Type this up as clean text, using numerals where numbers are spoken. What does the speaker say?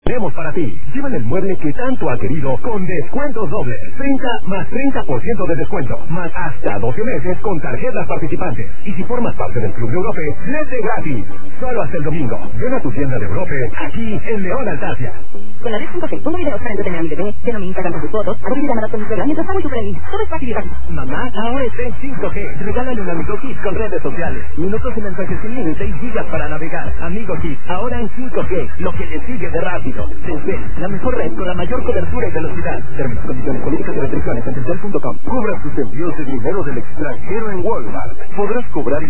Tenemos para ti. Lleva el mueble que tanto ha querido con descuentos dobles. 30 más 30% de descuento. Más hasta 12 meses con tarjetas participantes. Y si formas parte del Club de Europe, ¡lete gratis! Solo hasta el domingo. Ven a tu tienda de Europe, aquí en León Altacia. Con la red 5G, pongo videos para entretener a mi bebé, lleno mi Instagram con sus fotos, hago llamadas con mi celular mientras hago y súper feliz. Todo es fácil y rápido. Mamá, ahora está en 5G. Regálale un Amigo Kids con redes sociales. Minutos y mensajes sin límite y gigas para navegar. Amigo Kids, ahora en 5G. Lo que le sigue de rápido. Telcel, la mejor red con la mayor cobertura y velocidad. Términos, condiciones, políticas y restricciones en telcel.com. Cobra tus envíos de dinero del extranjero en Walmart. Podrás cobrar